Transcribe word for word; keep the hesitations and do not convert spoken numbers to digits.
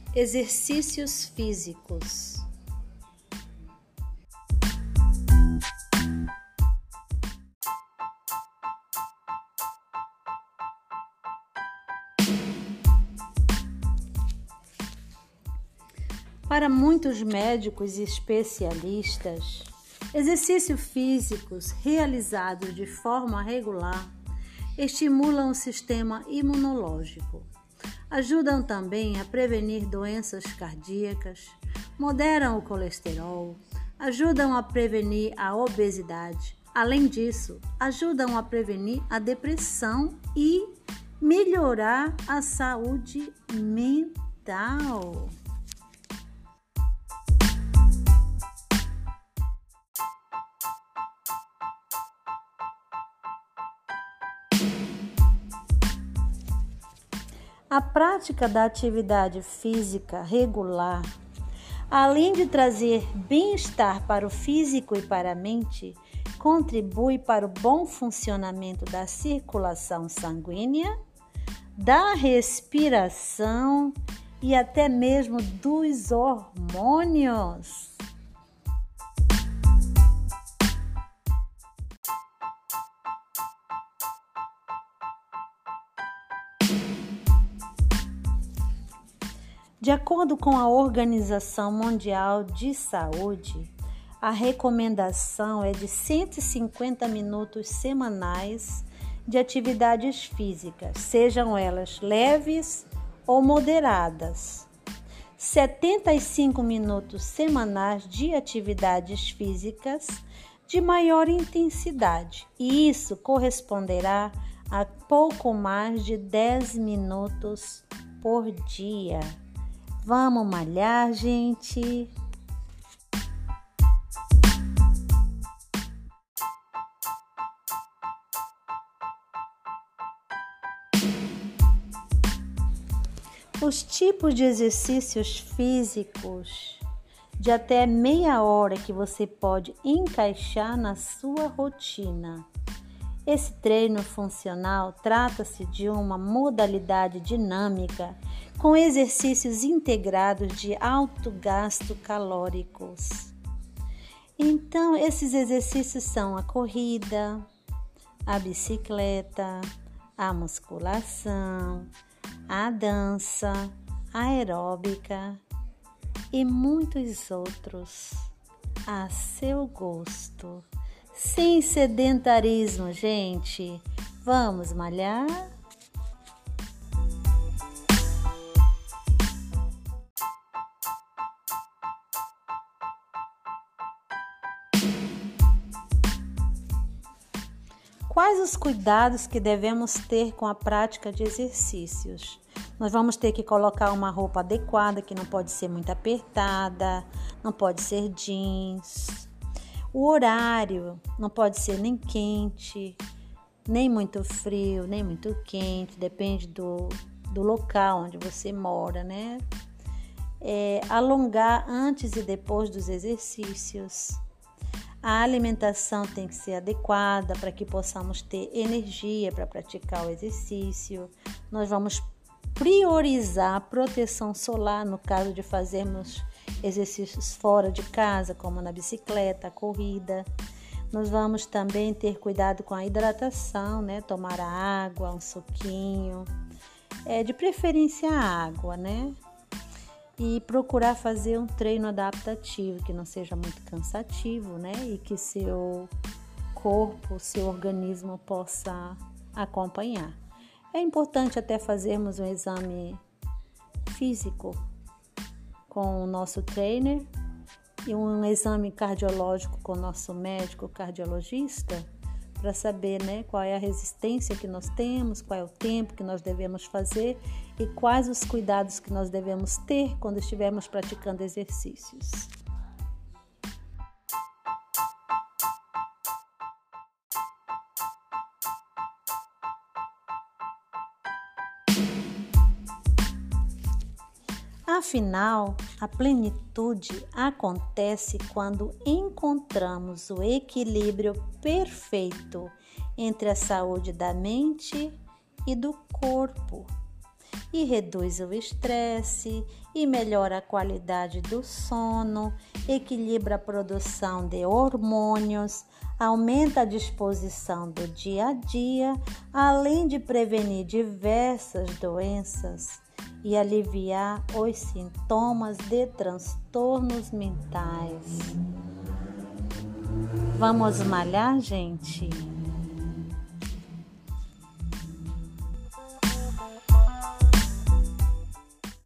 Exercícios físicos. Para muitos médicos e especialistas, exercícios físicos realizados de forma regular estimulam o sistema imunológico. Ajudam também a prevenir doenças cardíacas, moderam o colesterol, ajudam a prevenir a obesidade. Além disso, ajudam a prevenir a depressão e melhorar a saúde mental. A prática da atividade física regular, além de trazer bem-estar para o físico e para a mente, contribui para o bom funcionamento da circulação sanguínea, da respiração e até mesmo dos hormônios. De acordo com a Organização Mundial de Saúde, a recomendação é de cento e cinquenta minutos semanais de atividades físicas, sejam elas leves ou moderadas. setenta e cinco minutos semanais de atividades físicas de maior intensidade, e isso corresponderá a pouco mais de dez minutos por dia. Vamos malhar, gente! Os tipos de exercícios físicos de até meia hora que você pode encaixar na sua rotina. Esse treino funcional trata-se de uma modalidade dinâmica com exercícios integrados de alto gasto calóricos. Então, esses exercícios são a corrida, a bicicleta, a musculação, a dança, a aeróbica e muitos outros a seu gosto. Sem sedentarismo, gente. Vamos malhar? Quais os cuidados que devemos ter com a prática de exercícios? Nós vamos ter que colocar uma roupa adequada, que não pode ser muito apertada, não pode ser jeans. O horário não pode ser nem quente, nem muito frio, nem muito quente, depende do, do local onde você mora, né? É, alongar antes e depois dos exercícios. A alimentação tem que ser adequada para que possamos ter energia para praticar o exercício. Nós vamos priorizar a proteção solar no caso de fazermos exercícios fora de casa, como na bicicleta, a corrida. Nós vamos também ter cuidado com a hidratação, né? Tomar a água, um suquinho, é, de preferência a água, né? E procurar fazer um treino adaptativo, que não seja muito cansativo, né? E que seu corpo, seu organismo possa acompanhar. É importante até fazermos um exame físico com o nosso trainer e um exame cardiológico com o nosso médico cardiologista para saber, né, qual é a resistência que nós temos, qual é o tempo que nós devemos fazer e quais os cuidados que nós devemos ter quando estivermos praticando exercícios. Afinal, a plenitude acontece quando encontramos o equilíbrio perfeito entre a saúde da mente e do corpo. e reduz o estresse e melhora a qualidade do sono, equilibra a produção de hormônios, aumenta a disposição do dia a dia, além de prevenir diversas doenças e aliviar os sintomas de transtornos mentais. Vamos malhar, gente?